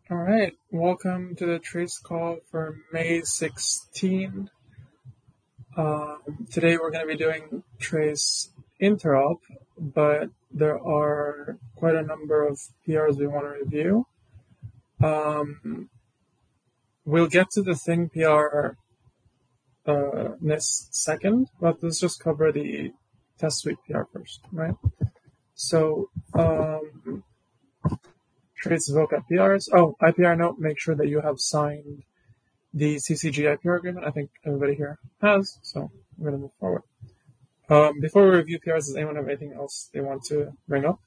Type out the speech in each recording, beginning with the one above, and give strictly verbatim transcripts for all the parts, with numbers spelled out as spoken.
All right, welcome to the trace call for May sixteenth. Um, today we're going to be doing trace interop, but there are quite a number of P Rs we want to review. Um, we'll get to the thing P R uh, this second, but let's just cover the test suite P R first, right? So, um, trace vocab P Rs. Oh, I P R note, make sure that you have signed the C C G I P R agreement. I think everybody here has, so we're going to move forward. Um, before we review P Rs, does anyone have anything else they want to bring up?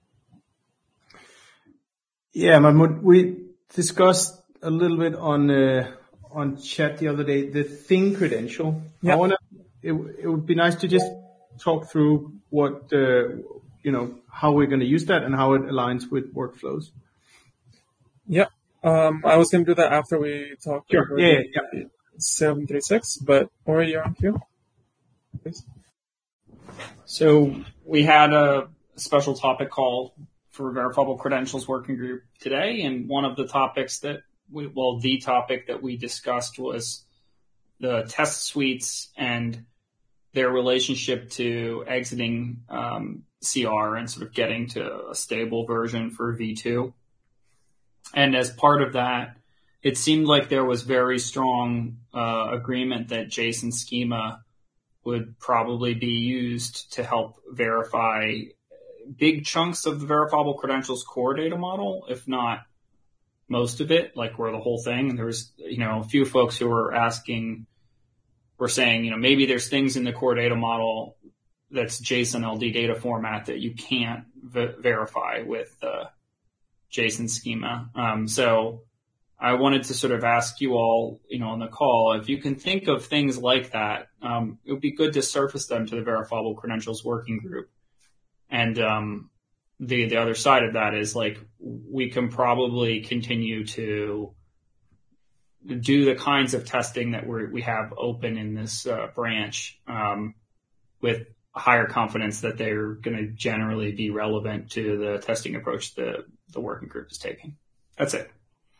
Yeah, Mahmoud, we discussed a little bit on uh, on chat the other day, the thing credential. Yep. I wanna, it, it would be nice to just talk through what, uh, you know, how we're going to use that and how it aligns with workflows. Yeah. Um, I was going to do that after we talk Sure. about Yeah, yeah, yeah. seven thirty-six, but Ori, you're on cue. Please. So we had a special topic call for verifiable credentials working group today, and one of the topics that we, well, the topic that we discussed was the test suites and their relationship to exiting um, C R and sort of getting to a stable version for V two. And as part of that, it seemed like there was very strong uh, agreement that JSON schema would probably be used to help verify big chunks of the verifiable credentials core data model, if not most of it, like where the whole thing. And there was, you know, a few folks who were asking, were saying, you know, maybe there's things in the core data model that's JSON L D data format that you can't v- verify with uh, JSON schema. Um, so I wanted to sort of ask you all, you know, on the call, if you can think of things like that, um, it would be good to surface them to the verifiable credentials working group. And um, the the other side of that is like we can probably continue to do the kinds of testing that we we have open in this uh, branch um, with higher confidence that they're going to generally be relevant to the testing approach the the working group is taking. That's it.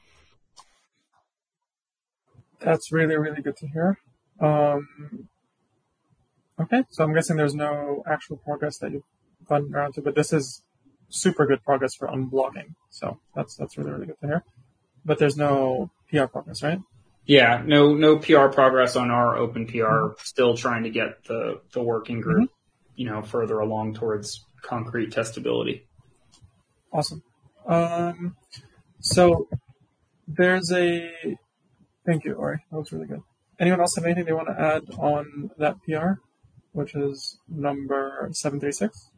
That's really, really good to hear. Um, okay, so I'm guessing there's no actual progress that you've gotten around to, but this is super good progress for unblocking. So that's that's really, really good to hear. But there's no P R progress, right? Yeah, no no P R progress on our open P R. Mm-hmm. Still trying to get the, the working group, mm-hmm. you know, further along towards concrete testability. Awesome. Um, so there's a thank you, Ori. That was really good. Anyone else have anything they want to add on that P R, which is number seven thirty-six?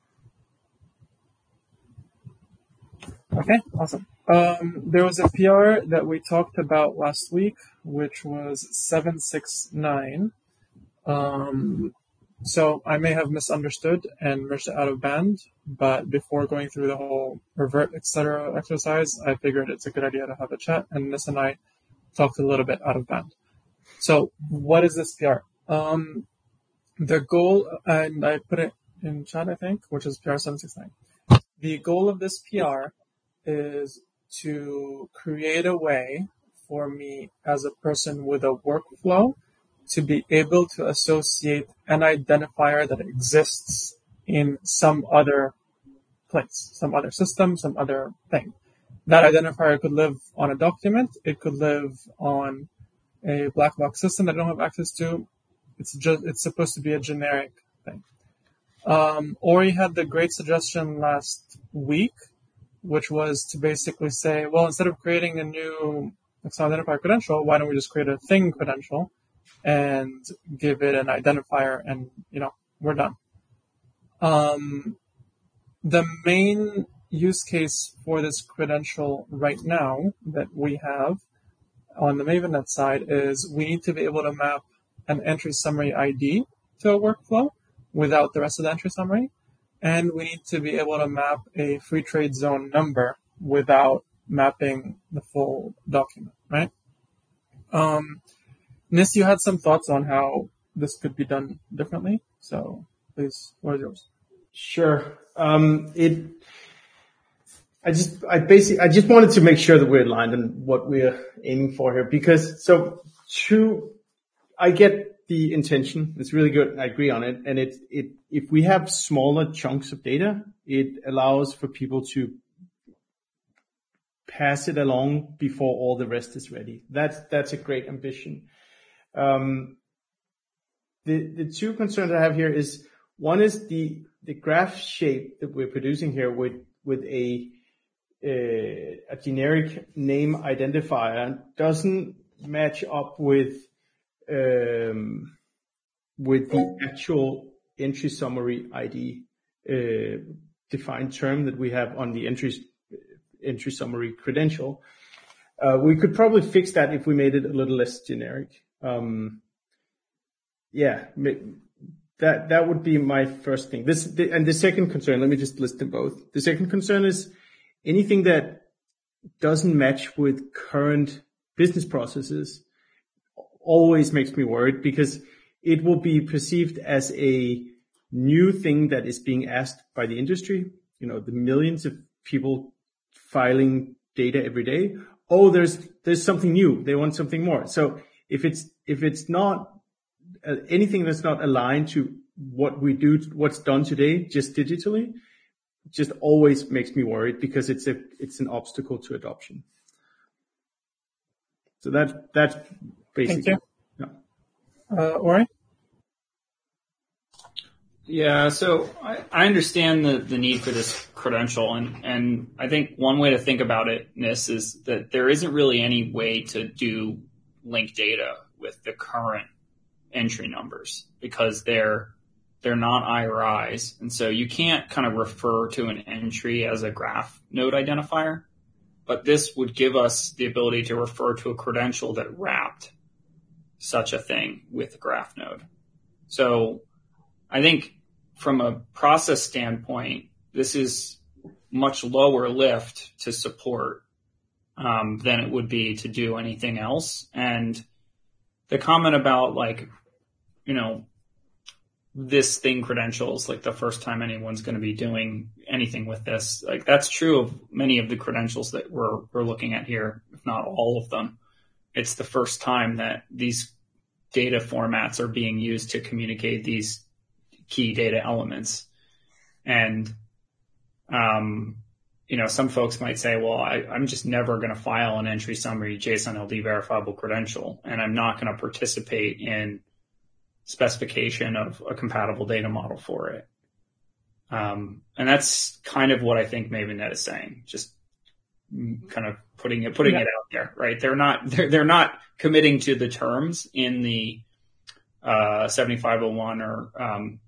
Okay, awesome. Um, there was a P R that we talked about last week, which was seven sixty-nine. Um, so I may have misunderstood and merged it out of band, but before going through the whole revert, et cetera exercise, I figured it's a good idea to have a chat, and Nis and I talked a little bit out of band. So what is this P R? Um, the goal, and I put it in chat, I think, which is P R seven sixty-nine. The goal of this P R is to create a way for me as a person with a workflow to be able to associate an identifier that exists in some other place, some other system, some other thing. That identifier could live on a document. It could live on a black box system that I don't have access to. It's just, it's supposed to be a generic thing. Um, Ori had the great suggestion last week, which was to basically say, well, instead of creating a new identifier credential, why don't we just create a thing credential and give it an identifier, and, you know, we're done. Um, the main use case for this credential right now that we have on the MavenNet side is we need to be able to map an entry summary I D to a workflow without the rest of the entry summary. And we need to be able to map a free trade zone number without mapping the full document, right? Um, Nis, you had some thoughts on how this could be done differently. So please, what is yours? Sure. Um, it, I just, I basically, I just wanted to make sure that we're aligned on what we're aiming for here, because so true, I get the intention. It's really good. I agree on it. And it, it, if we have smaller chunks of data, it allows for people to pass it along before all the rest is ready. That's, that's a great ambition. Um, the, the two concerns I have here is, one is the, the graph shape that we're producing here with, with a, a, a generic name identifier doesn't match up with, um, with the actual entry summary I D, uh, defined term that we have on the entries, entry summary credential. Uh, we could probably fix that if we made it a little less generic. Um, yeah, that, that would be my first thing. This, the, and the second concern, let me just list them both. The second concern is anything that doesn't match with current business processes always makes me worried, because it will be perceived as a new thing that is being asked by the industry. You know, the millions of people filing data every day. Oh, there's, there's something new. They want something more. So if it's, if it's not uh, anything that's not aligned to what we do, what's done today, just digitally, just always makes me worried, because it's a, it's an obstacle to adoption. So that, that's basically. Thank you. Yeah. Uh, Ori? Yeah, so I, I understand the, the need for this credential, and, and I think one way to think about it, Nis, is that there isn't really any way to do link data with the current entry numbers, because they're they're not I R Is, and so you can't kind of refer to an entry as a graph node identifier. But this would give us the ability to refer to a credential that wrapped such a thing with the graph node. So I think from a process standpoint, this is much lower lift to support um, than it would be to do anything else. And the comment about, like, you know, this thing credentials, like the first time anyone's going to be doing anything with this, like that's true of many of the credentials that we're, we're looking at here, if not all of them. It's the first time that these data formats are being used to communicate these key data elements. And, um, you know, some folks might say, well, I, I'm just never going to file an entry summary JSON L D verifiable credential, and I'm not going to participate in specification of a compatible data model for it. Um, and that's kind of what I think MavenNet is saying, just kind of putting it, putting yeah. it out there, right? They're not, they're, they're not committing to the terms in the, uh, seventy-five oh one or, um,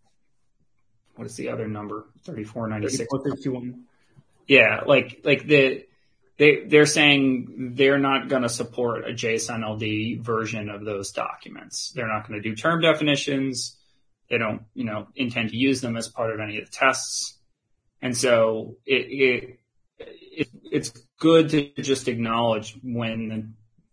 what is the other number? thirty-four ninety-six. Yeah. Like, like the, they, they're saying they're not going to support a JSON L D version of those documents. They're not going to do term definitions. They don't, you know, intend to use them as part of any of the tests. And so it, it, it it's good to just acknowledge when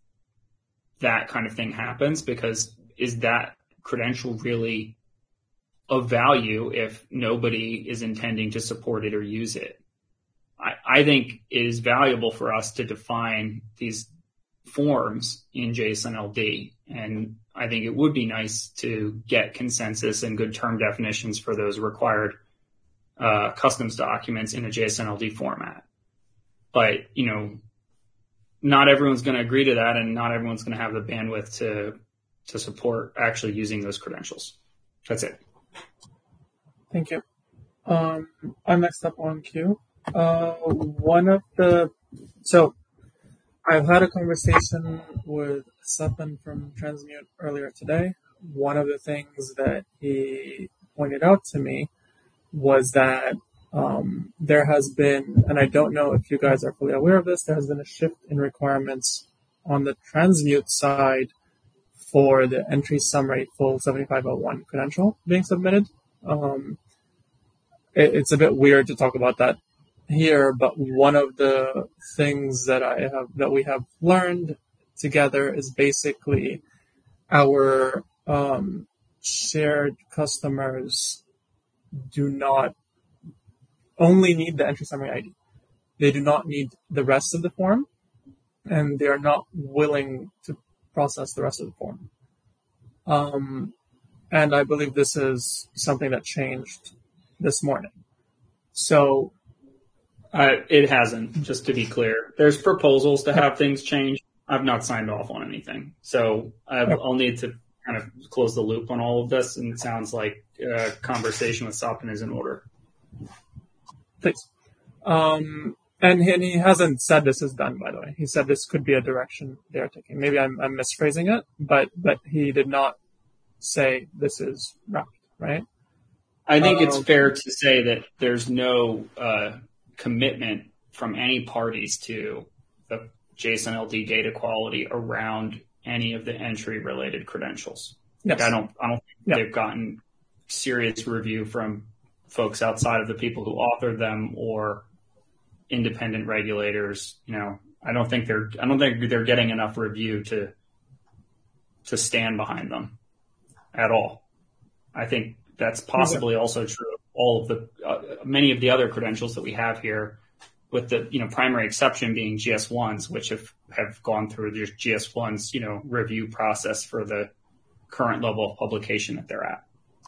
that kind of thing happens, because is that credential really of value if nobody is intending to support it or use it? I, I think it is valuable for us to define these forms in JSON L D. And I think it would be nice to get consensus and good term definitions for those required uh, customs documents in a JSON L D format. But, you know, not everyone's going to agree to that, and not everyone's going to have the bandwidth to to support actually using those credentials. That's it. Thank you. Um, I'm next up on queue. Uh, one of the, so I've had a conversation with Stefan from Transmute earlier today. One of the things that he pointed out to me was that um, there has been, and I don't know if you guys are fully aware of this, there has been a shift in requirements on the Transmute side for the entry summary full seventy-five oh one credential being submitted. Um, it, it's a bit weird to talk about that here, but one of the things that I have, that we have learned together is basically our um, shared customers do not only need the entry summary I D. they do not need the rest of the form, and they are not willing to process the rest of the form. Um, and I believe this is something that changed this morning. So uh, it hasn't, just to be clear. There's proposals to have things changed. I've not signed off on anything. So I've, I'll need to kind of close the loop on all of this, and it sounds like a conversation with Soppen is in order. Please. Um, and, and he hasn't said this is done, by the way. He said this could be a direction they are taking. Maybe I'm, I'm misphrasing it, but, but he did not say this is wrapped, right? I think um, it's fair to say that there's no uh, commitment from any parties to the JSON L D data quality around any of the entry related credentials. Yes. Like I don't, I don't think yeah. they've gotten serious review from folks outside of the people who authored them or independent regulators. You know, I don't think they're, I don't think they're getting enough review to, to stand behind them at all. I think that's possibly also true of all of the, uh, many of the other credentials that we have here, with the, you know, primary exception being G S ones, which have, have gone through the G S ones, you know, review process for the current level of publication that they're at.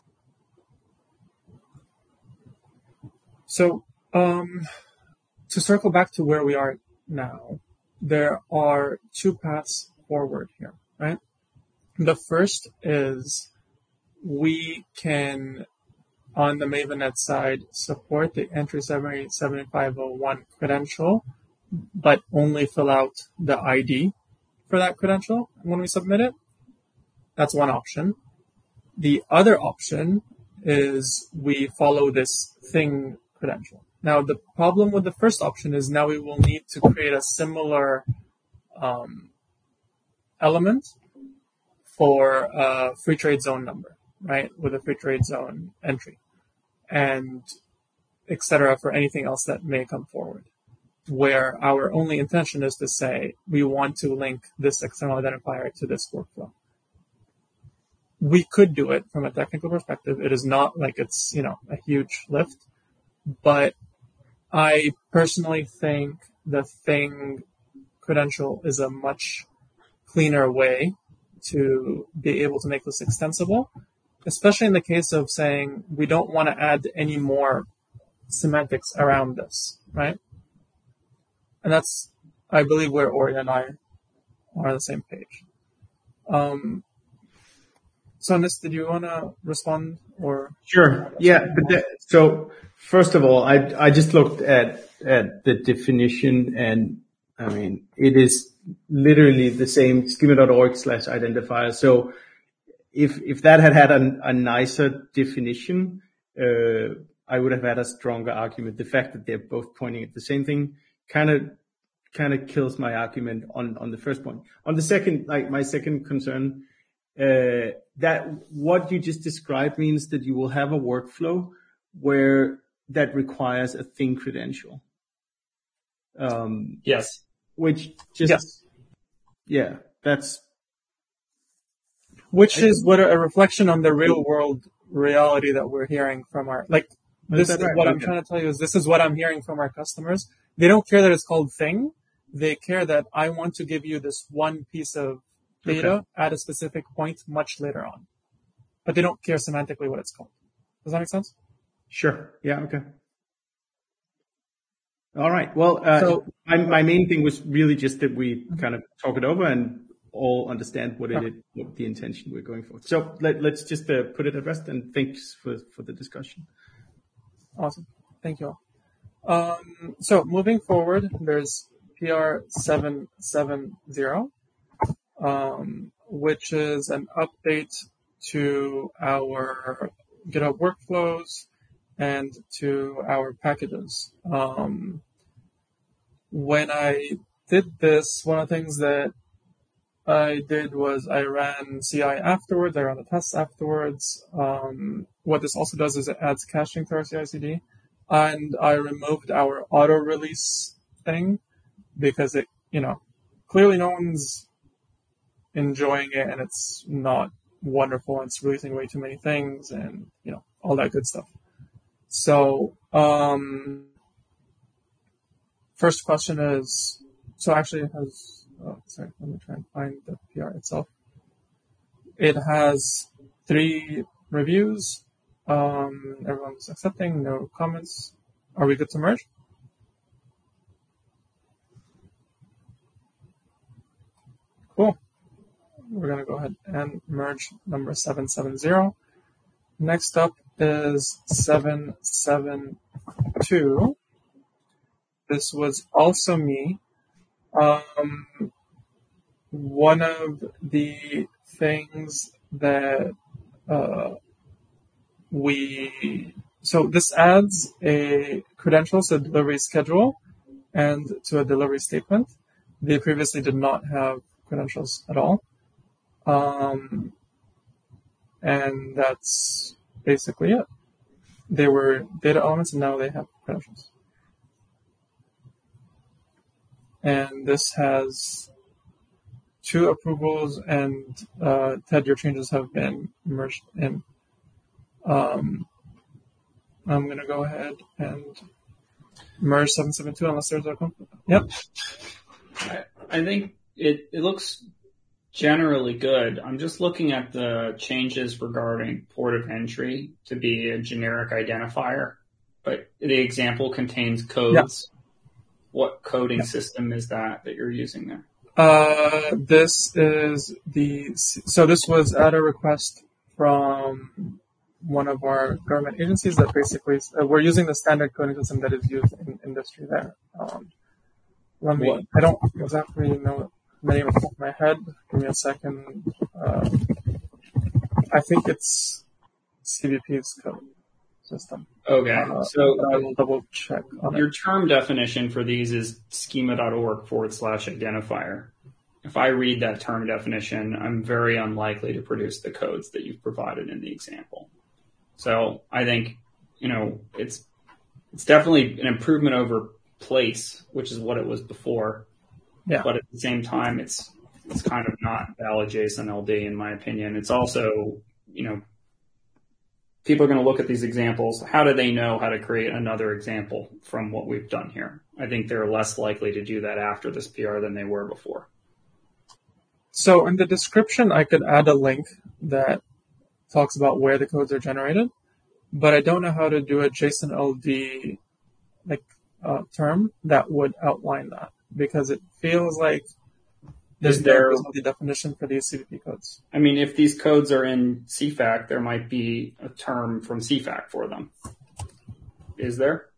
So, um, to circle back to where we are now, there are two paths forward here, right? The first is we can, on the MavenNet side, support the entry seven eight seven five oh one credential, but only fill out the I D for that credential when we submit it. That's one option. The other option is we follow this thing credential. Now, the problem with the first option is now we will need to create a similar um, element for a free trade zone number, right, with a free trade zone entry, and et cetera for anything else that may come forward, where our only intention is to say we want to link this external identifier to this workflow. We could do it from a technical perspective. It is not like it's, you know, a huge lift, but I personally think the thing credential is a much cleaner way to be able to make this extensible, especially in the case of saying we don't want to add any more semantics around this, right? And that's, I believe, where Ori and I are on the same page. Um, so, Nis, did you want to respond or? Sure. Yeah. But the, so first of all, I I just looked at at the definition, and I mean it is literally the same schema dot org slash identifier. So if if that had had a, a nicer definition, uh, I would have had a stronger argument. The fact that they're both pointing at the same thing kind of kind of kills my argument on on the first point. On the second, like my second concern, uh, that what you just described means that you will have a workflow where that requires a thing credential. Um, yes. Which just, yes. yeah, that's. Which is what a, a reflection on the real world reality that we're hearing from our, like, this is right? what okay. I'm trying to tell you is this is what I'm hearing from our customers. They don't care that it's called thing. They care that I want to give you this one piece of data okay. at a specific point much later on. But they don't care semantically what it's called. Does that make sense? Sure. Yeah. Okay. All right. Well, uh, so, my, my main thing was really just that we mm-hmm. kind of talk it over and all understand what it is, what the intention we're going for. So let, let's just uh, put it at rest, and thanks for, for the discussion. Awesome. Thank you all. Um, so moving forward, there's P R seven seven zero, um, which is an update to our GitHub workflows and to our packages. Um, when I did this, one of the things that I did was I ran C I afterwards, I ran the tests afterwards. Um, what this also does is it adds caching to our C I C D. And I removed our auto release thing because it, you know, clearly no one's enjoying it and it's not wonderful and it's releasing way too many things and, you know, all that good stuff. So, um, first question is, so actually it has, oh, sorry, let me try and find the P R itself. It has three reviews. Um, everyone's accepting, no comments. Are we good to merge? Cool. We're going to go ahead and merge number seven seven zero. Next up is seven seven two. This was also me. Um, one of the things that uh, we, so this adds a credentials to a delivery schedule and to a delivery statement. They previously did not have credentials at all. Um, and that's basically it. They were data elements and now they have credentials. And this has two approvals and, uh, Ted, your changes have been merged in. Um, I'm going to go ahead and merge seven seven two unless there's a conflict. Yep. I, I think it, it looks generally good. I'm just looking at the changes regarding port of entry to be a generic identifier, but the example contains codes. Yeah. What coding yeah. system is that that you're using there? Uh, this is the, so this was at a request from one of our government agencies that basically, uh, we're using the standard coding system that is used in industry there. Um, let me, what? I don't exactly know the name off the top of my head. Give me a second. Uh, I think it's C B P's code system. Okay, uh, so I will double check on your it. term definition for these is schema.org forward slash identifier. If I read that term definition, I'm very unlikely to produce the codes that you've provided in the example. So I think, you know, it's it's definitely an improvement over place, which is what it was before. Yeah. But at the same time, it's it's kind of not valid JSON L D in my opinion. It's also, you know, people are going to look at these examples. How do they know how to create another example from what we've done here? I think they're less likely to do that after this P R than they were before. So in the description, I could add a link that talks about where the codes are generated, but I don't know how to do a JSON L D like uh, term that would outline that because it feels like there's there no the definition for these C V P codes. I mean, if these codes are in C FAC, there might be a term from C FAC for them. Is there?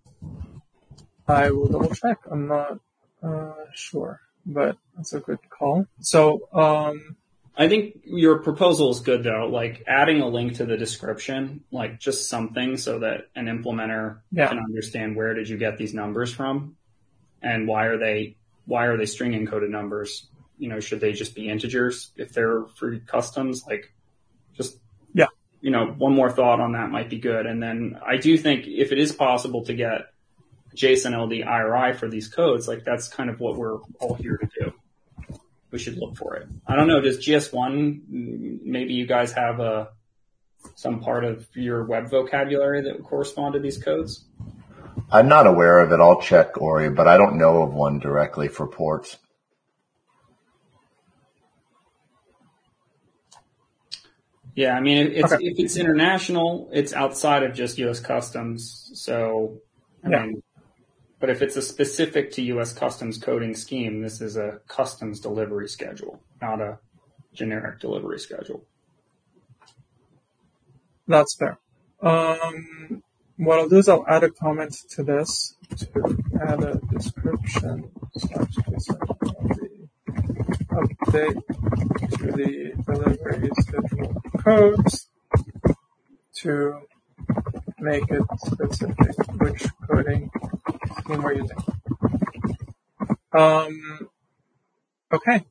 I will double check. I'm not uh, sure, but that's a good call. So, um, I think your proposal is good though, like adding a link to the description, like just something so that an implementer yeah. can understand where did you get these numbers from and why are they, why are they string encoded numbers? You know, should they just be integers if they're for customs? Like just, yeah, you know, one more thought on that might be good. And then I do think if it is possible to get JSON L D I R I for these codes, like that's kind of what we're all here to do. We should look for it. I don't know. Does G S one, maybe you guys have a, some part of your web vocabulary that would correspond to these codes? I'm not aware of it. I'll check, Ori, but I don't know of one directly for ports. Yeah, I mean, if it's, okay. if it's international, it's outside of just U S Customs. So, I yeah. mean, but if it's a specific to U S Customs coding scheme, this is a customs delivery schedule, not a generic delivery schedule. That's fair. Um, what I'll do is I'll add a comment to this to add a description slash update to the delivery schedule codes to make it specific which coding scheme we're using. Um, okay.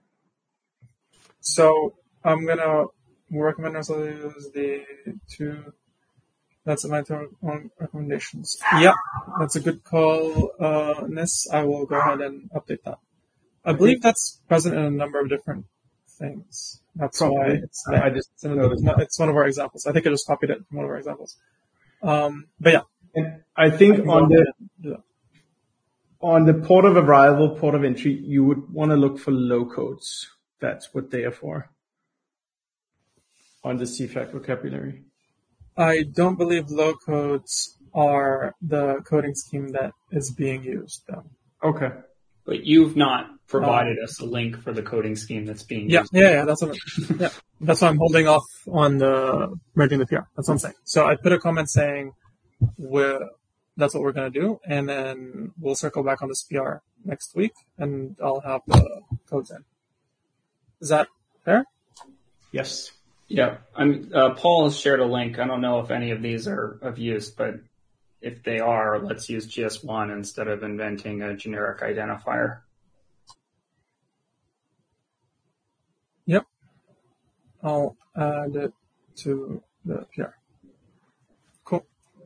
So I'm gonna recommend ourselves use the two. That's my own recommendations. Yeah, that's a good call, uh, Nis. I will go ahead and update that. I believe that's present in a number of different things. That's Probably. why it's there. I just it's, it's one of our examples. I think I just copied it from one of our examples. Um, but yeah. And I think I on the, on the port of arrival, port of entry, you would want to look for low codes. That's what they are for on the C FAT vocabulary. I don't believe low codes are the coding scheme that is being used, though. Okay. But you've not provided um, us a link for the coding scheme that's being yeah, used. Yeah, yeah, that's what I'm, yeah. That's why I'm holding off on the merging the P R. That's what I'm saying. So I put a comment saying we're, that's what we're going to do, and then we'll circle back on this P R next week, and I'll have the codes in. Is that fair? Yes. Yeah. I'm, uh, Paul has shared a link. I don't know if any of these are of use, but if they are, let's use G S one instead of inventing a generic identifier. Yep. I'll add it to the P R. Cool.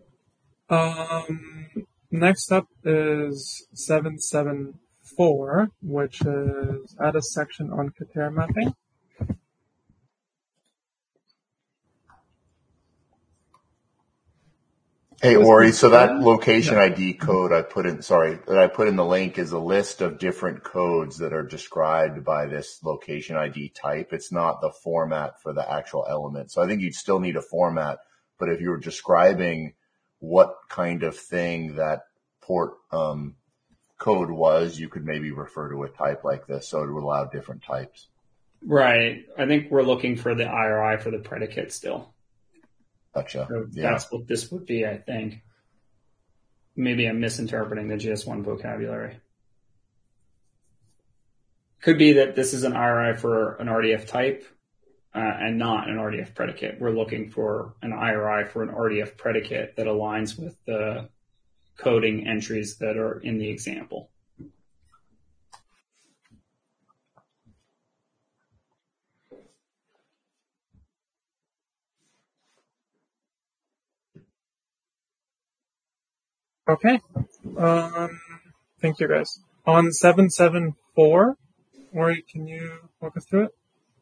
Um, next up is seven seven four, which is add a section on Kater mapping. Hey, Ori, so that location I D code I put in, sorry, that I put in the link is a list of different codes that are described by this location I D type. It's not the format for the actual element. So I think you'd still need a format, but if you were describing what kind of thing that port um, code was, you could maybe refer to a type like this. So it would allow different types. Right. I think we're looking for the I R I for the predicate still. Gotcha. So yeah. That's what this would be, I think. Maybe I'm misinterpreting the G S one vocabulary. Could be that this is an I R I for an R D F type uh, and not an R D F predicate. We're looking for an I R I for an R D F predicate that aligns with the coding entries that are in the example. Okay. Um, thank you, guys. On seven seven four, Ori, can you walk us through it?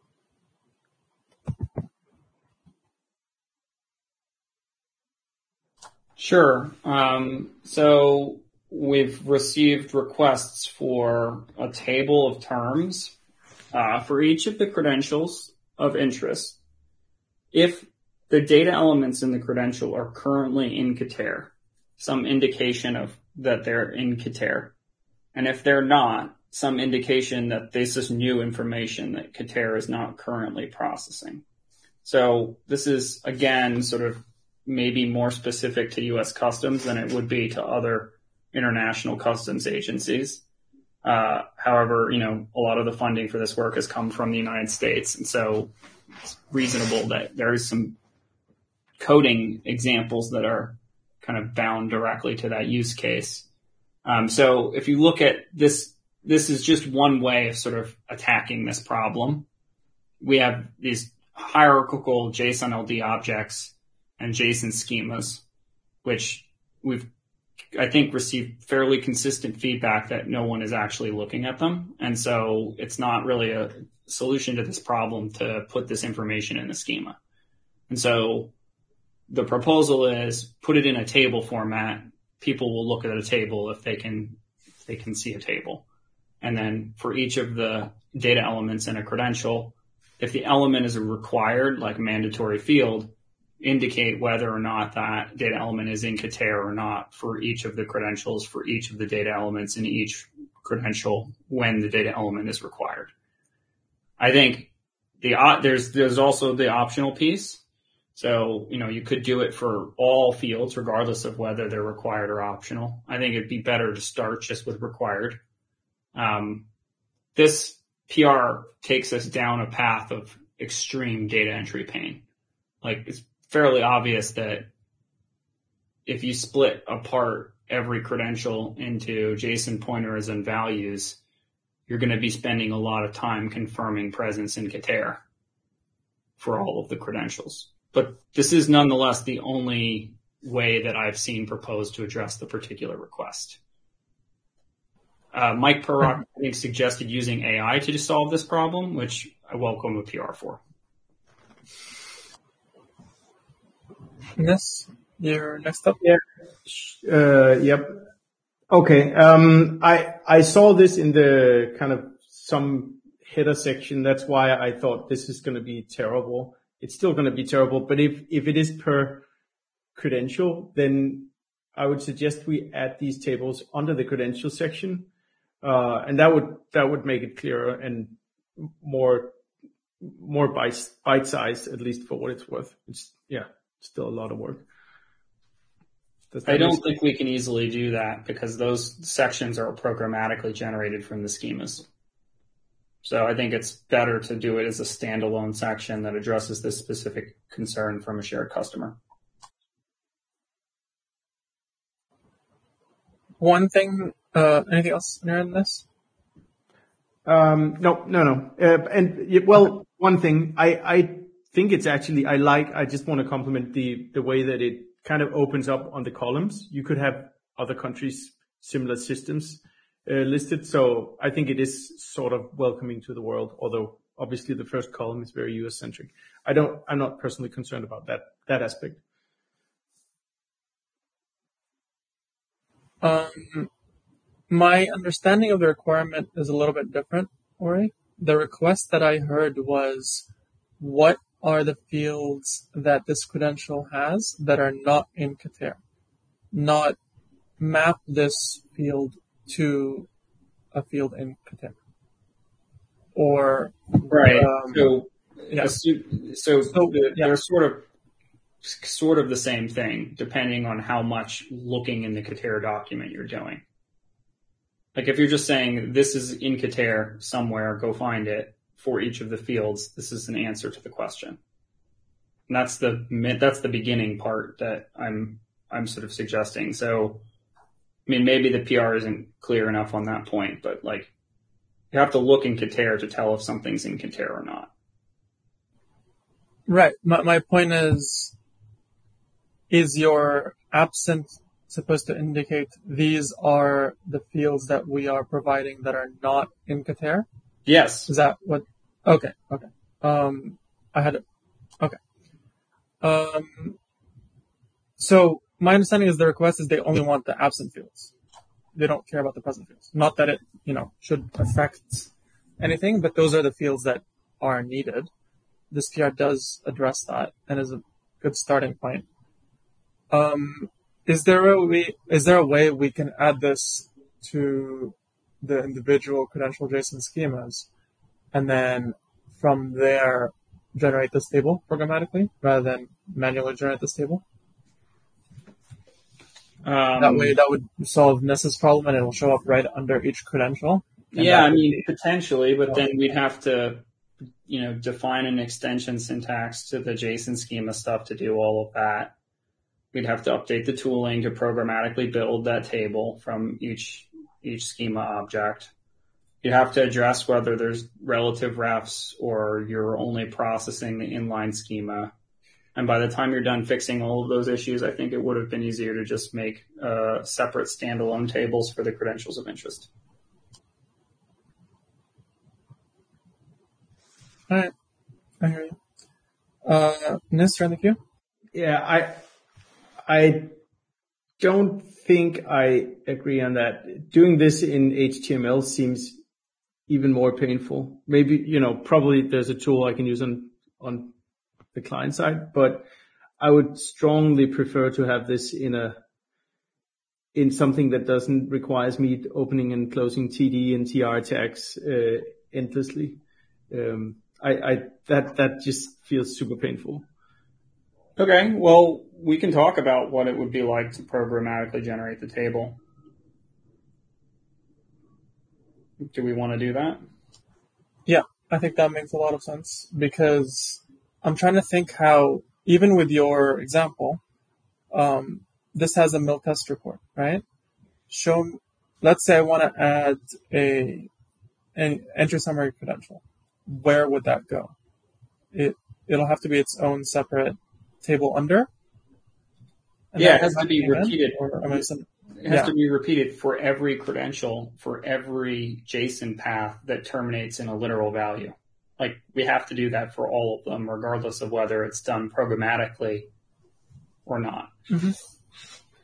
Sure. Um, so we've received requests for a table of terms uh, for each of the credentials of interest. If the data elements in the credential are currently in Kater, some indication of that they're in Kater. And if they're not, some indication that this is new information that Kater is not currently processing. So this is, again, sort of maybe more specific to U S Customs than it would be to other international customs agencies. Uh, however, you know, a lot of the funding for this work has come from the United States. And so it's reasonable that there is some coding examples that are kind of bound directly to that use case. Um, so if you look at this, this is just one way of sort of attacking this problem. We have these hierarchical JSON L D objects and JSON schemas, which we've, I think, received fairly consistent feedback that no one is actually looking at them. And so it's not really a solution to this problem to put this information in a schema. And so the proposal is put it in a table format. People will look at a table if they can, if they can see a table. And then for each of the data elements in a credential, if the element is a required, like mandatory field, indicate whether or not that data element is in Kater or not for each of the credentials, for each of the data elements in each credential when the data element is required. I think the, uh, there's, there's also the optional piece. So, you know, you could do it for all fields, regardless of whether they're required or optional. I think it'd be better to start just with required. Um, this P R takes us down a path of extreme data entry pain. Like, it's fairly obvious that if you split apart every credential into JSON pointers and values, you're going to be spending a lot of time confirming presence in Kater for all of the credentials. But this is nonetheless the only way that I've seen proposed to address the particular request. Uh, Mike Perrock, I think, suggested using A I to solve this problem, which I welcome a P R for. Yes, you're next up. Yeah. Uh, yep. Okay. Um, I, I saw this in the kind of some header section. That's why I thought this is going to be terrible. It's still going to be terrible, but if, if it is per credential, then I would suggest we add these tables under the credential section. Uh, and that would, that would make it clearer and more, more bite, bite sized, at least for what it's worth. It's, yeah, still a lot of work. I don't think we can easily do that because those sections are programmatically generated from the schemas. So I think it's better to do it as a standalone section that addresses this specific concern from a shared customer. One thing, uh, anything else in this? Um, no, no, no. Uh, and well, one thing I, I think it's actually, I like, I just want to compliment the, the way that it kind of opens up on the columns. You could have other countries, similar systems uh, listed. So I think it is sort of welcoming to the world, although obviously the first column is very U S centric. I don't, I'm not personally concerned about that, that aspect. Um, my understanding of the requirement is a little bit different, Ori. The request that I heard was, what are the fields that this credential has that are not in Kater? Not map this field to a field in Kater. Or, right. Um, so, yeah. so, so, so the, yeah. they're sort of, sort of the same thing, depending on how much looking in the Kater document you're doing. Like if you're just saying this is in Kater somewhere, go find it for each of the fields, this is an answer to the question. And that's the that's the beginning part that I'm I'm sort of suggesting. So, I mean, maybe the P R isn't clear enough on that point, but like you have to look in Kater to tell if something's in Kater or not. Right. My my point is, is your absent supposed to indicate these are the fields that we are providing that are not in Kater? Yes. Is that what? Okay. Okay. Um, I had it. Okay. Um, so my understanding is the request is they only want the absent fields. They don't care about the present fields. Not that it, you know, should affect anything, but those are the fields that are needed. This P R does address that and is a good starting point. Um, is there a way, is there a way we can add this to the individual credential JSON schemas and then from there generate this table programmatically rather than manually generate this table? Um, that way, that would solve Niss's problem and it will show up right under each credential. Yeah, I mean, potentially, but then we'd have to, you know, define an extension syntax to the JSON schema stuff to do all of that. We'd have to update the tooling to programmatically build that table from each each schema object. You have to address whether there's relative refs or you're only processing the inline schema. And by the time you're done fixing all of those issues, I think it would have been easier to just make uh, separate standalone tables for the credentials of interest. All right. I hear you. Uh, Niss, you're in the queue? Yeah, I, I don't think I agree on that. Doing this in H T M L seems even more painful. Maybe, you know, probably there's a tool I can use on, on the client side, but I would strongly prefer to have this in a, in something that doesn't requires me opening and closing T D and T R tags, uh, endlessly. Um, I, I, that, that just feels super painful. Okay, well, we can talk about what it would be like to programmatically generate the table. Do we want to do that? Yeah, I think that makes a lot of sense because I'm trying to think how, even with your example, um, this has a mill test report, right? Show, let's say I want to add a an entry summary credential. Where would that go? It it'll have to be its own separate table under. Yeah, it has to be repeated. It has yeah. to be repeated for every credential, for every JSON path that terminates in a literal value. Like we have to do that for all of them, regardless of whether it's done programmatically or not. Mm-hmm.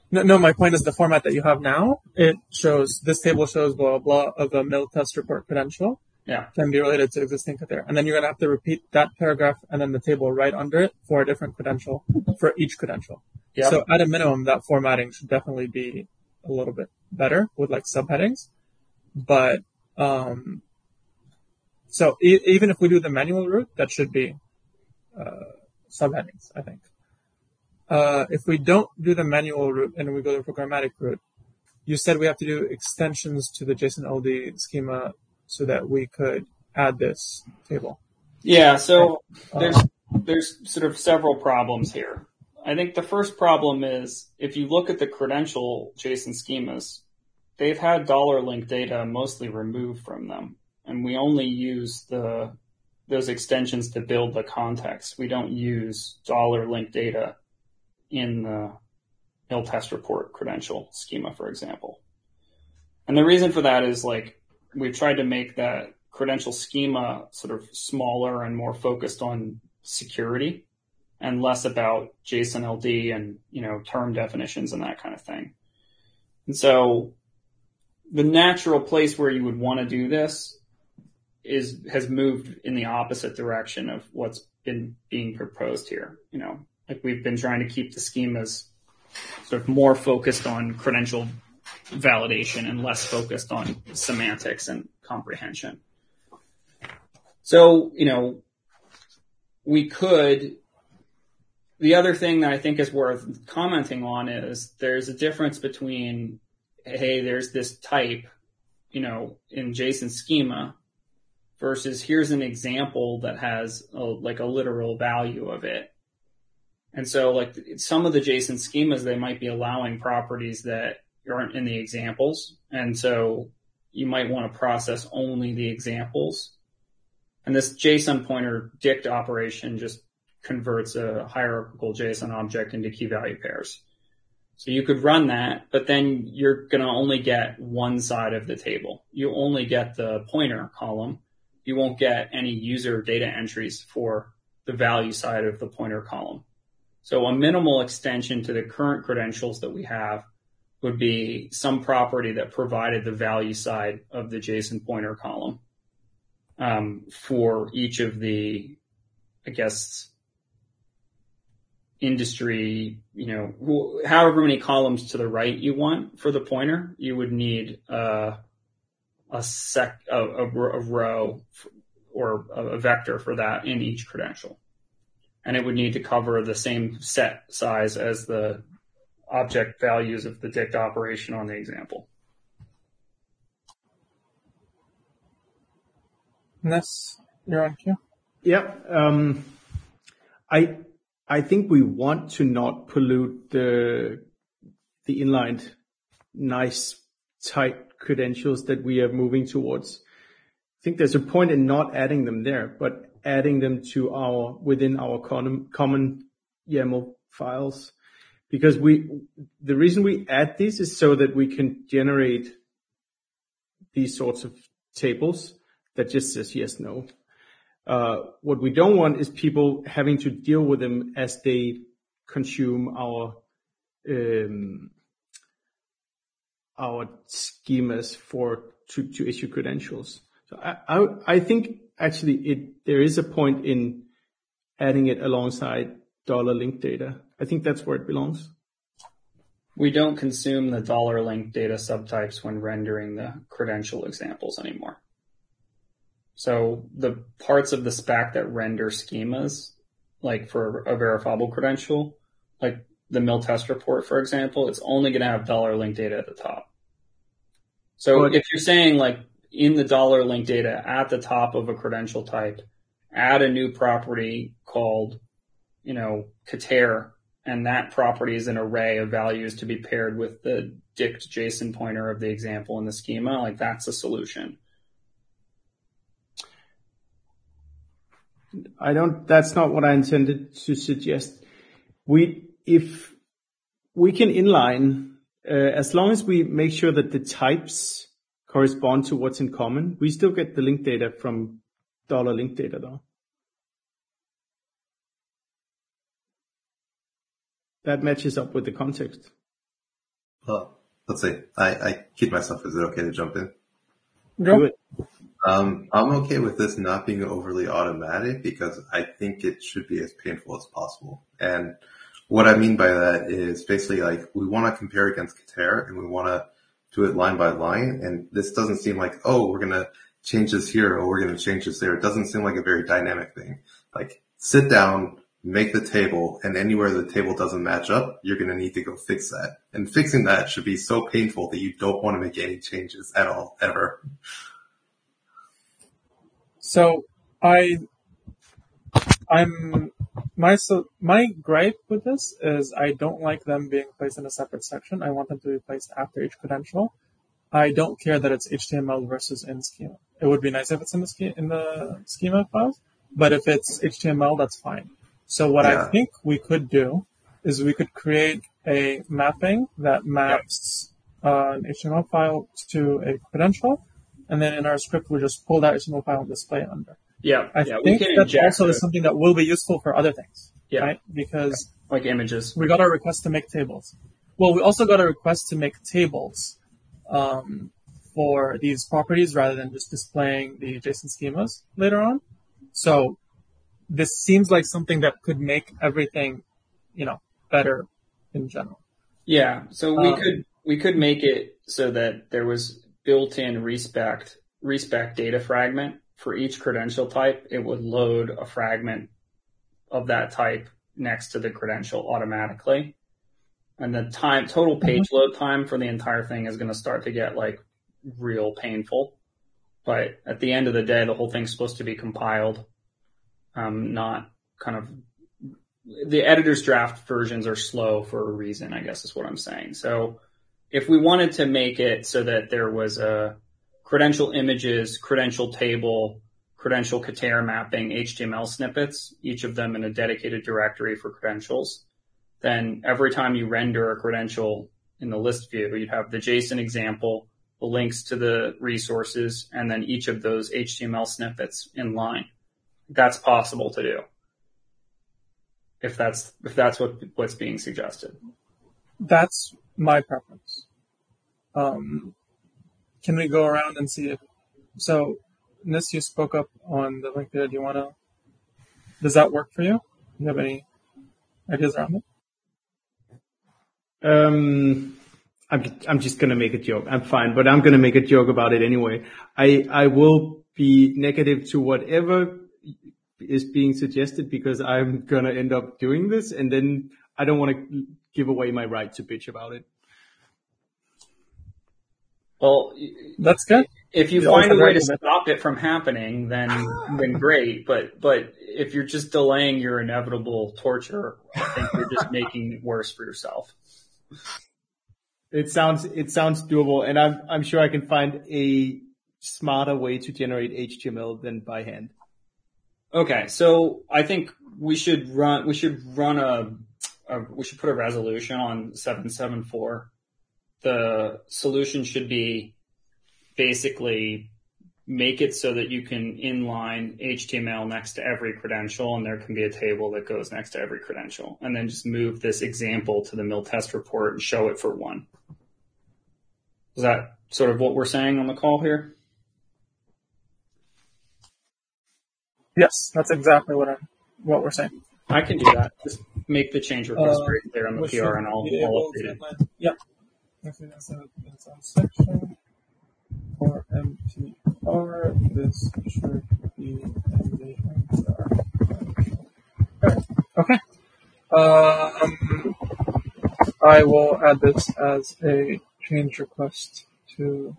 No, no, my point is the format that you have now, it shows, this table shows blah, blah, blah of a mill test report credential. Yeah. Can be related to existing Kater. And then you're going to have to repeat that paragraph and then the table right under it for a different credential for each credential. Yeah. So at a minimum, that formatting should definitely be a little bit better with like subheadings. But, um, so e- even if we do the manual route, that should be, uh, subheadings, I think. Uh, if we don't do the manual route and we go the programmatic route, you said we have to do extensions to the JSON L D schema so that we could add this table. Yeah, so there's there's sort of several problems here. I think the first problem is if you look at the credential JSON schemas, they've had dollar link data mostly removed from them, and we only use the those extensions to build the context. We don't use dollar link data in the mill test report credential schema, for example. And the reason for that is like we've tried to make that credential schema sort of smaller and more focused on security and less about JSON L D and, you know, term definitions and that kind of thing. And so the natural place where you would want to do this is, has moved in the opposite direction of what's been being proposed here. You know, like we've been trying to keep the schemas sort of more focused on credential validation and less focused on semantics and comprehension. So, you know, we could, the other thing that I think is worth commenting on is there's a difference between, hey, there's this type, you know, in JSON schema versus here's an example that has a, like a literal value of it. And so like some of the JSON schemas, they might be allowing properties that aren't in the examples. And so you might want to process only the examples. And this JSON pointer dict operation just converts a hierarchical JSON object into key value pairs. So you could run that, but then you're going to only get one side of the table. You only get the pointer column. You won't get any user data entries for the value side of the pointer column. So a minimal extension to the current credentials that we have would be some property that provided the value side of the JSON pointer column um, for each of the, I guess, industry, you know, however many columns to the right you want for the pointer, you would need uh, a sec, a, a, a row or a vector for that in each credential. And it would need to cover the same set size as the object values of the dict operation on the example. Ness, you're on cue. Yeah. Um, I I think we want to not pollute the the inlined nice tight credentials that we are moving towards. I think there's a point in not adding them there, but adding them to our within our common, common YAML files. Because we, the reason we add these is so that we can generate these sorts of tables that just says yes, no. Uh, what we don't want is people having to deal with them as they consume our, um, our schemas for, to, to issue credentials. So I, I, I think actually it, there is a point in adding it alongside dollar link data. I think that's where it belongs. We don't consume the dollar link data subtypes when rendering the credential examples anymore. So the parts of the spec that render schemas, like for a verifiable credential, like the mill test report, for example, it's only going to have dollar link data at the top. So but if you're saying like in the dollar link data at the top of a credential type, add a new property called, you know, Kater, and that property is an array of values to be paired with the dict JSON pointer of the example in the schema, like that's a solution. I don't, that's not what I intended to suggest. We, if we can inline, uh, as long as we make sure that the types correspond to what's in common, we still get the link data from dollar link data though. That matches up with the context. Uh, let's see. I, I keep myself. Is it okay to jump in? Go. Do it. Um, I'm okay with this not being overly automatic because I think it should be as painful as possible. And what I mean by that is basically like we want to compare against Kater and we want to do it line by line. And this doesn't seem like, oh, we're going to change this here or we're going to change this there. It doesn't seem like a very dynamic thing. Like sit down, make the table, and anywhere the table doesn't match up, you're going to need to go fix that. And fixing that should be so painful that you don't want to make any changes at all, ever. So I, I'm, my, so my gripe with this is I don't like them being placed in a separate section. I want them to be placed after each credential. I don't care that it's H T M L versus in schema. It would be nice if it's in the schema, in the schema files, but if it's H T M L, that's fine. So what Yeah. I think we could do is we could create a mapping that maps uh, an H T M L file to a credential, and then in our script we just pull that H T M L file and display it under. Yeah, I yeah, we think can that inject also the- is something that will be useful for other things, Yeah. right? Because like images. we got a request to make tables. Well, we also got a request to make tables um, for these properties rather than just displaying the JSON schemas later on. So this seems like something that could make everything, you know, better in general. Yeah, so we Um, could we could make it so that there was built-in respect respect data fragment for each credential type. It would load a fragment of that type next to the credential automatically, and the time total page load time for the entire thing is going to start to get like real painful. But at the end of the day, the whole thing's supposed to be compiled, um, not kind of. The editor's draft versions are slow for a reason, I guess is what I'm saying. So if we wanted to make it so that there was a credential images, credential table, credential Kater mapping, H T M L snippets, each of them in a dedicated directory for credentials, then every time you render a credential in the list view, you'd have the JSON example, the links to the resources, and then each of those H T M L snippets in line. That's possible to do. If that's if that's what what's being suggested. That's my preference. Um, can we go around and see if so? Nis, you spoke up on the link there. Do you want to? Does that work for you? Do you have any ideas around it? Um, I'm I'm just gonna make a joke. I'm fine, but I'm gonna make a joke about it anyway. I I will be negative to whatever is being suggested because I'm gonna end up doing this, and then I don't want to give away my right to bitch about it. Well, That's good. if you You always find a have way right to to bitch. stop it from happening, then then great. But but if you're just delaying your inevitable torture, I think you're just making it worse for yourself. It sounds it sounds doable, and I'm I'm sure I can find a smarter way to generate H T M L than by hand. Okay, so I think we should run we should run a, a we should put a resolution on seven seven four. The solution should be basically make it so that you can inline H T M L next to every credential, and there can be a table that goes next to every credential, and then just move this example to the mil test report and show it for one. Is that sort of what we're saying on the call here? Yes, that's exactly what I'm what we're saying. I can do that. Just make the change request Uh, very clear on the we P R, should and I'll, be I'll able update to it. land- Yep. Okay, that's a, that's a section for M T R. This should be in the M T R. Okay. Um, I will add this as a change request to.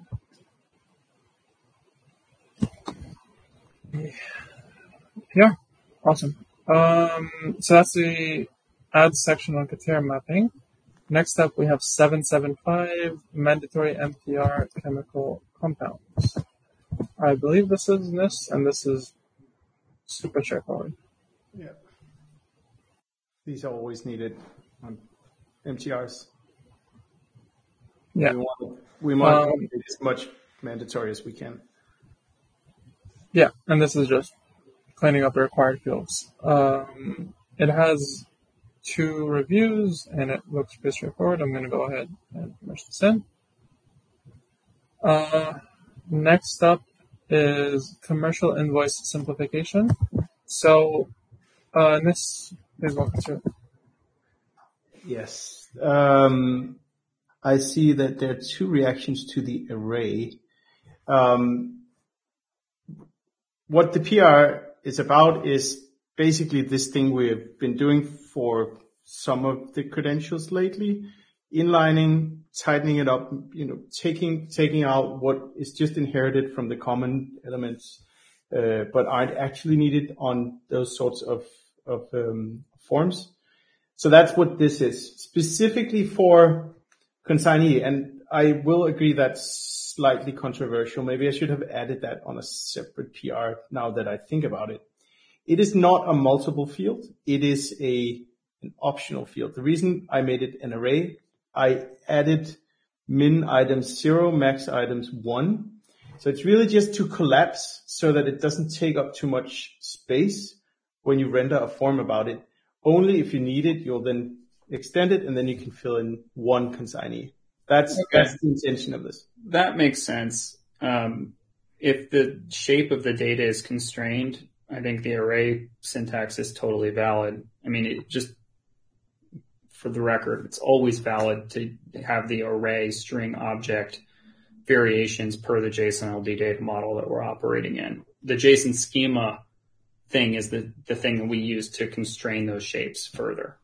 Yeah, awesome. Um, so that's the add section on Kater mapping. Next up, we have seven seven five, mandatory M T R chemical compounds. I believe this is Nis, and this is super straightforward. Yeah. These are always needed on M T Rs. Yeah. We want, we want Um, to make it as much mandatory as we can. Yeah, and this is just cleaning up the required fields. Um, it has two reviews, and it looks pretty straightforward. I'm going to go ahead and merge this in. Uh, next up is commercial invoice simplification. So, uh, this please walk us through. Yes. Um, I see that there are two reactions to the array. Um, what the P R is about is basically this thing we've been doing for some of the credentials lately, inlining, tightening it up, you know, taking taking out what is just inherited from the common elements, uh, but aren't actually needed on those sorts of of um, forms. So that's what this is, specifically for consignee. And I will agree that's slightly controversial. Maybe I should have added that on a separate P R now that I think about it. It is not a multiple field. It is a an optional field. The reason I made it an array, I added min items zero, max items one. So it's really just to collapse so that it doesn't take up too much space when you render a form about it. Only if you need it, you'll then extend it, and then you can fill in one consignee. That's, okay. That's the intention of this. That makes sense. Um, if the shape of the data is constrained, I think the array syntax is totally valid. I mean, it just, for the record, it's always valid to have the array string object variations per the JSON L D data model that we're operating in. The JSON schema thing is the, the thing that we use to constrain those shapes further.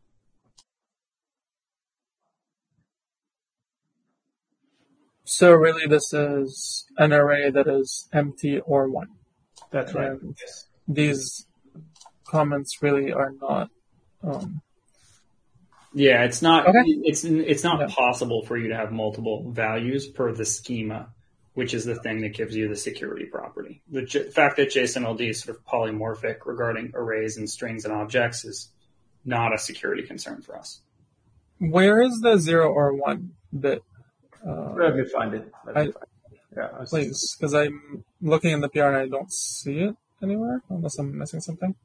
So really this is an array that is empty or one. That's right. And yes. These comments really are not. Um, yeah, it's not. Okay. It's it's not yeah. possible for you to have multiple values per the schema, which is the thing that gives you the security property. The j- fact that JSON L D is sort of polymorphic regarding arrays and strings and objects is not a security concern for us. Where is the zero or one bit? Uh, Let me find it. Let me I, find it. Yeah, please, because I'm looking in the P R and I don't see it anywhere, unless I'm missing something.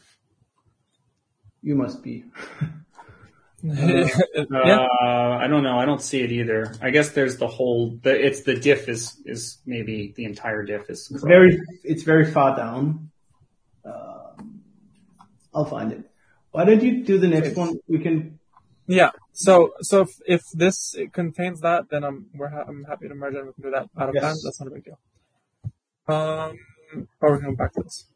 You must be. uh, yeah. uh, I don't know. I don't see it either. I guess there's the whole. The, it's the diff is is maybe the entire diff is. It's very. It's very far down. Um, I'll find it. Why don't you do the next one? We can. Yeah. So so if, if this contains that, then I'm we're ha- I'm happy to merge it. We can do that out of yes. time. That's not a big deal. Um, or we can go back to this.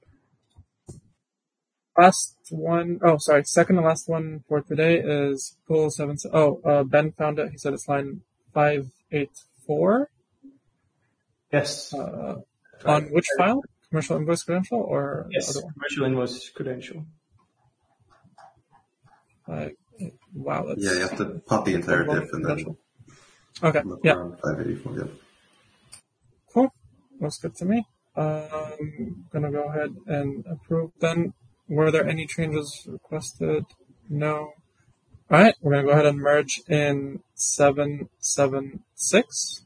Last one, oh, sorry, second and last one for today is pool seven. Oh, uh, Ben found it. He said it's line five eight four. Yes. Uh, right. On which file? Commercial invoice credential or yes, the other one? Commercial invoice credential. Uh, wow. That's, yeah, you have to pop the entire diff and then. Okay. Yeah. five eighty-four. Yeah. Cool. Looks good to me. Um, gonna go ahead and approve then. Were there any changes requested? No. All right, we're going to go ahead and merge in seven seven six.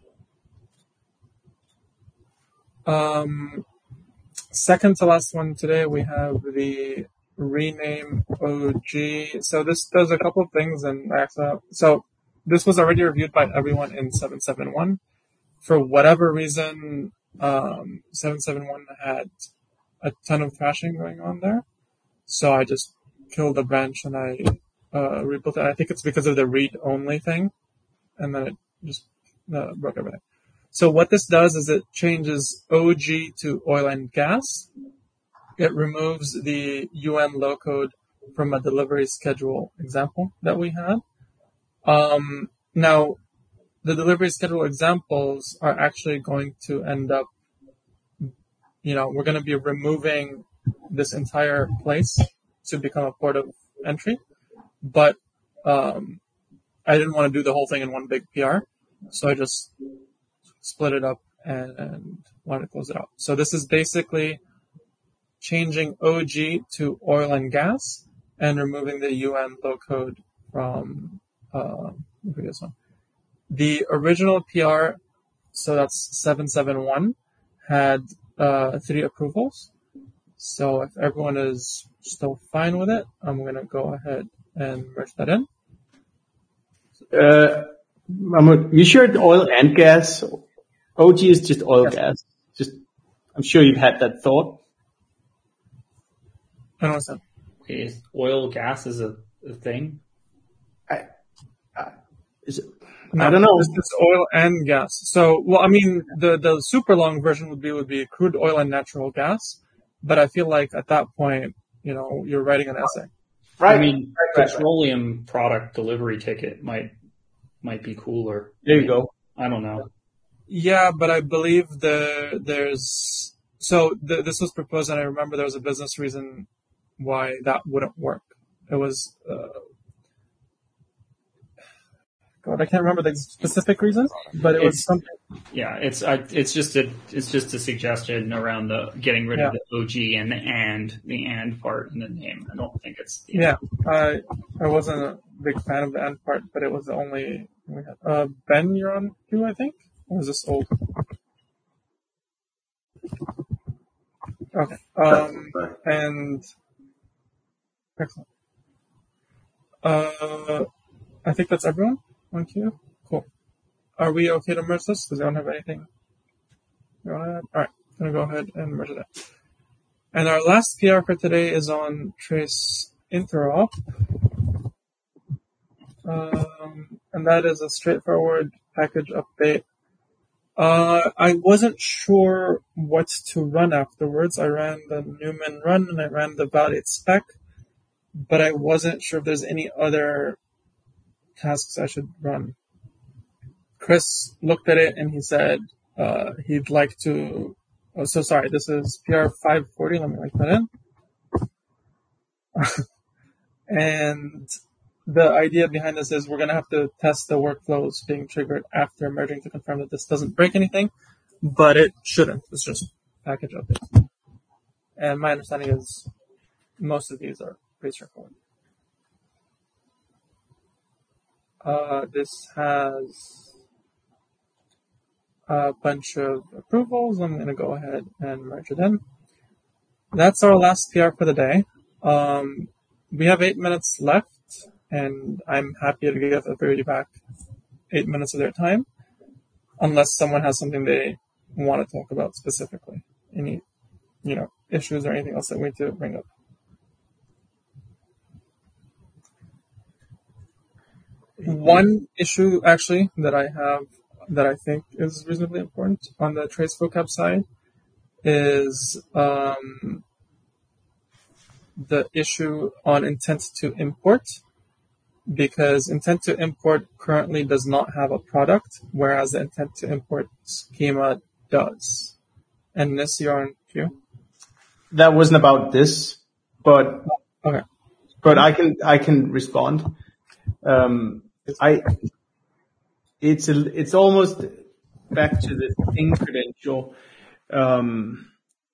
Um, second to last one today, we have the rename O G. So this does a couple of things, and so this was already reviewed by everyone in seven seven one. For whatever reason, um, seven seven one had a ton of thrashing going on there. So I just killed the branch and I uh, rebuilt it. I think it's because of the read-only thing, and then it just uh, broke everything. So what this does is it changes O G to oil and gas. It removes the U N low code from a delivery schedule example that we had. Um, now, the delivery schedule examples are actually going to end up, you know, we're going to be removing this entire place to become a port of entry, but um, I didn't want to do the whole thing in one big P R, so I just split it up and, and wanted to close it out. So this is basically changing O G to oil and gas and removing the U N low code from uh, this one. The original P R, so that's seven seven one, had uh, three approvals. So if everyone is still fine with it, I'm going to go ahead and merge that in. Uh, I'm you sure it's oil and gas? O G is just oil yes. gas. Just, I'm sure you've had that thought. I don't understand. Okay, oil gas is a, a thing? I, I, is it, no, I don't know. It's, it's oil and gas. So, well, I mean, the, the super long version would be, would be crude oil and natural gas. But I feel like at that point, you know, you're writing an essay. Right. I mean, right, petroleum right. product delivery ticket might, might be cooler. There you go. I don't know. Yeah, but I believe the, there's, so the, this was proposed and I remember there was a business reason why that wouldn't work. It was, uh, God, I can't remember the specific reason, but it it's, was something. Yeah, it's uh, it's just a it's just a suggestion around the getting rid yeah. of the O G and the and the and part in the name. I don't think it's. Yeah, I I wasn't a big fan of the and part, but it was the only we had. Uh, Ben, you're on too, I think. Or is this old? Okay. Um, and excellent. Uh, I think that's everyone. Thank you. Cool. Are we okay to merge this? Does anyone have anything? You want to add? All right. I'm going to go ahead and merge it. And our last P R for today is on trace interop. Um, and that is a straightforward package update. Uh, I wasn't sure what to run afterwards. I ran the Newman run and I ran the validate spec, but I wasn't sure if there's any other tasks I should run. Chris looked at it and he said uh, he'd like to. Oh, so sorry. This is P R five forty. Let me write that in. And the idea behind this is we're going to have to test the workflows being triggered after merging to confirm that this doesn't break anything, but it shouldn't. It's just package updates. And my understanding is most of these are pretty straightforward. Uh, this has a bunch of approvals. I'm going to go ahead and merge it in. That's our last P R for the day. Um, we have eight minutes left, and I'm happy to give everybody back eight minutes of their time, unless someone has something they want to talk about specifically. Any, you know, issues or anything else that we need to bring up. One issue, actually, that I have that I think is reasonably important on the trace vocab side is um, the issue on intent to import, because intent to import currently does not have a product, whereas the intent to import schema does. And this, you're on cue. That wasn't about this, but okay. But I can I can respond. Um, I, it's a, it's almost back to the thing credential. Um,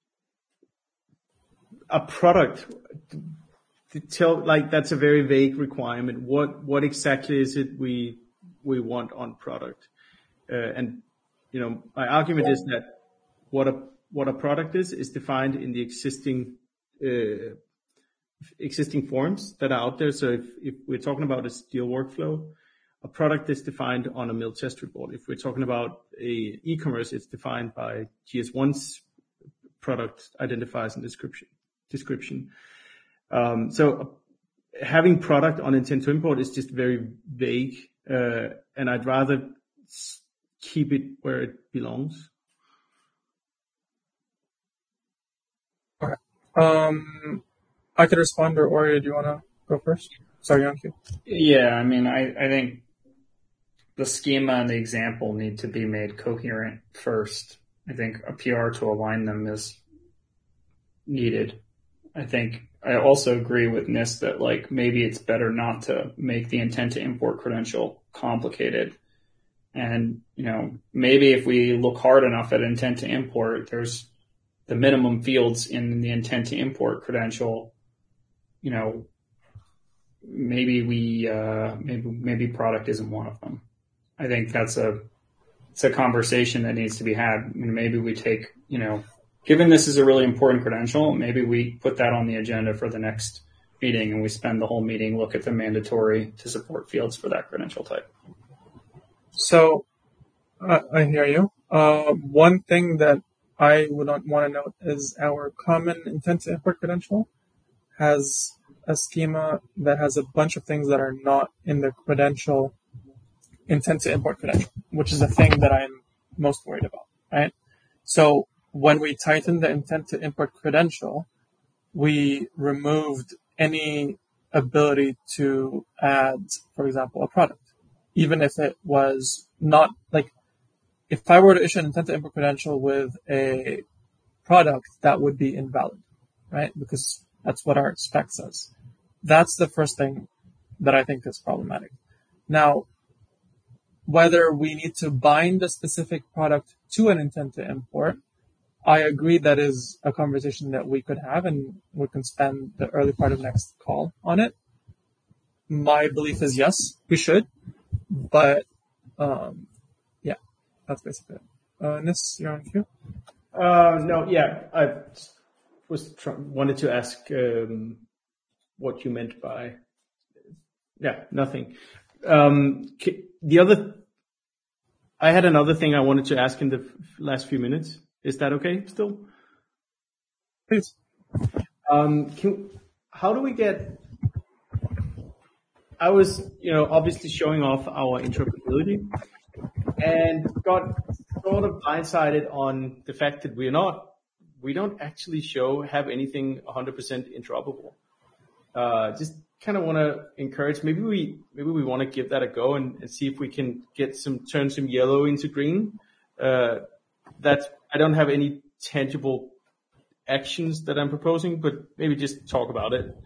a product to tell, like, that's a very vague requirement. What, what exactly is it we, we want on product? Uh, and, you know, my argument is that what a, what a product is, is defined in the existing, uh, existing forms that are out there. So if, if we're talking about a steel workflow, a product is defined on a mill test report. If we're talking about a e-commerce, it's defined by G S one's product identifiers and description. description. Um, so having product on intent to import is just very vague, uh, and I'd rather keep it where it belongs. Okay. Um, I could respond, or Ori, do you want to go first? Sorry, Yanku. Yeah, I mean, I, I think the schema and the example need to be made coherent first. I think a P R to align them is needed. I think I also agree with N I S that, like, maybe it's better not to make the intent to import credential complicated. And, you know, maybe if we look hard enough at intent to import, there's the minimum fields in the intent to import credential. You know, maybe we, uh, maybe, maybe product isn't one of them. I think that's a, it's a conversation that needs to be had. I mean, maybe we take, you know, given this is a really important credential, maybe we put that on the agenda for the next meeting and we spend the whole meeting look at the mandatory to support fields for that credential type. So uh, I hear you. Uh, one thing that I would want to note is our common intent to import credential has a schema that has a bunch of things that are not in the credential intent to import credential, which is the thing that I'm most worried about, right? So when we tighten the intent to import credential, we removed any ability to add, for example, a product, even if it was not like, if I were to issue an intent to import credential with a product, that would be invalid, right? Because that's what our spec says. That's the first thing that I think is problematic. Now, whether we need to bind a specific product to an intent to import, I agree that is a conversation that we could have, and we can spend the early part of next call on it. My belief is yes, we should, but um, yeah, that's basically it. Uh, Nis, you're on cue. Uh, no, yeah, I was try- wanted to ask um, what you meant by, yeah, nothing. Um, the other, I had another thing I wanted to ask in the last few minutes. Is that okay still? Please. Um, can, how do we get, I was, you know, obviously showing off our interoperability and got sort of blindsided on the fact that we're not, we don't actually show, have anything one hundred percent interoperable. Uh, just kind of want to encourage, maybe we, maybe we want to give that a go and, and see if we can get some, turn some yellow into green. Uh, that's, I don't have any tangible actions that I'm proposing, but maybe just talk about it.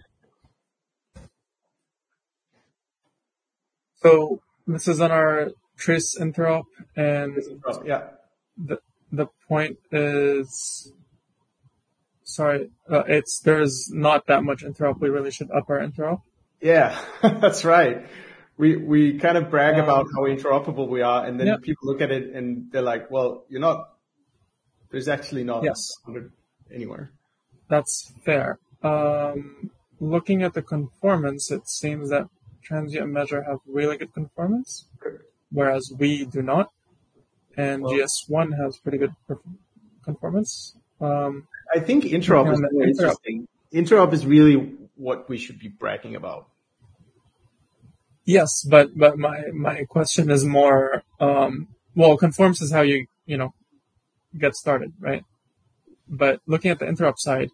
So this is on our trace interop, and yeah, the the point is, sorry, uh, it's there's not that much interop. We really should up our interop. Yeah, that's right. We we kind of brag um, about how interoperable we are, and then yeah. people look at it and they're like, "Well, you're not." There's actually not yes. anywhere. That's fair. Um, looking at the conformance, it seems that transient measure have really good conformance, whereas we do not, and well, G S one has pretty good conformance. Um, I think interop is more interesting. Interop is really what we should be bragging about. Yes, but but my my question is more. Um, well, conformance is how you you know. get started, right? But looking at the interop side,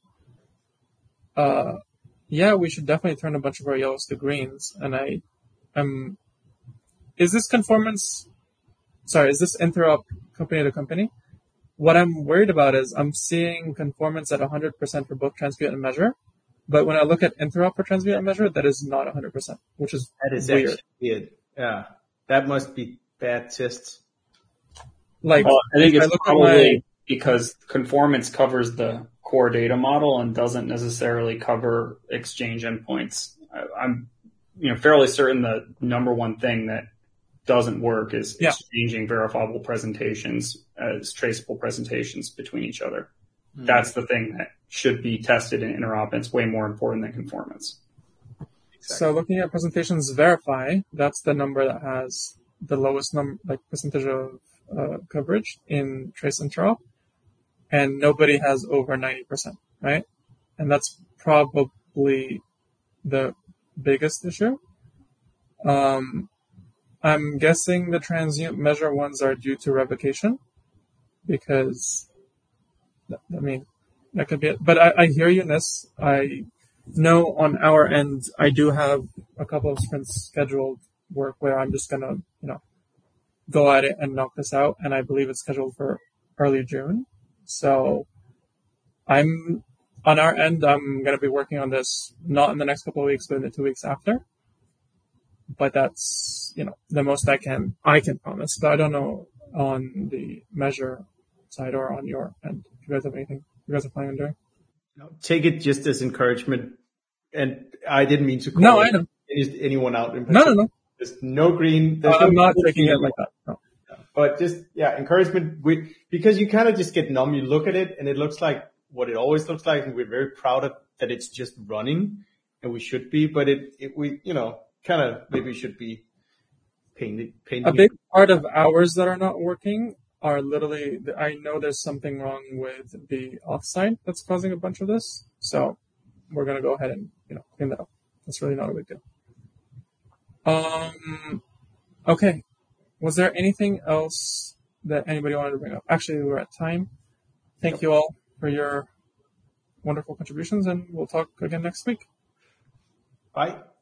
uh, yeah, we should definitely turn a bunch of our yellows to greens. And I, um, is this conformance, sorry, is this interop company to company? What I'm worried about is I'm seeing conformance at one hundred percent for both transmute and measure. But when I look at interop for transmute and measure, that is not one hundred percent, which is that is weird. weird. Yeah, that must be bad tests. Like, well, I think it's I probably my, because conformance covers the core data model and doesn't necessarily cover exchange endpoints. I, I'm, you know, fairly certain the number one thing that doesn't work is yeah. exchanging verifiable presentations as traceable presentations between each other. Mm. That's the thing that should be tested in interop. It's way more important than conformance. Exactly. So looking at presentations verify, that's the number that has the lowest number, like percentage of Uh, coverage in trace interop, and nobody has over ninety percent, right? And that's probably the biggest issue. Um, I'm guessing the transient measure ones are due to revocation, because, I mean, that could be it. But I, I hear you in this. I know on our end, I do have a couple of sprints scheduled work where I'm just gonna, you know, go at it and knock this out, and I believe it's scheduled for early June. So I'm, on our end, I'm going to be working on this not in the next couple of weeks, but in the two weeks after. But that's, you know, the most I can, I can promise. But I don't know on the measure side or on your end. If you guys have anything you guys are planning on doing? Take it just as encouragement. And I didn't mean to call no, I know. anyone out in particular. No, no, no. There's no green. There's uh, no I'm not taking it like that. No. But just, yeah, encouragement. We, because you kind of just get numb. You look at it and it looks like what it always looks like. And we're very proud of that it's just running. and we should be, but it, it we, you know, kind of maybe should be painted, painting. A big part of ours that are not working are literally, I know there's something wrong with the offsite that's causing a bunch of this. So we're going to go ahead and, you know, clean that up. That's really not a big deal. Um, okay. Was there anything else that anybody wanted to bring up? Actually, we're at time. Thank you all for your wonderful contributions, and we'll talk again next week. Bye.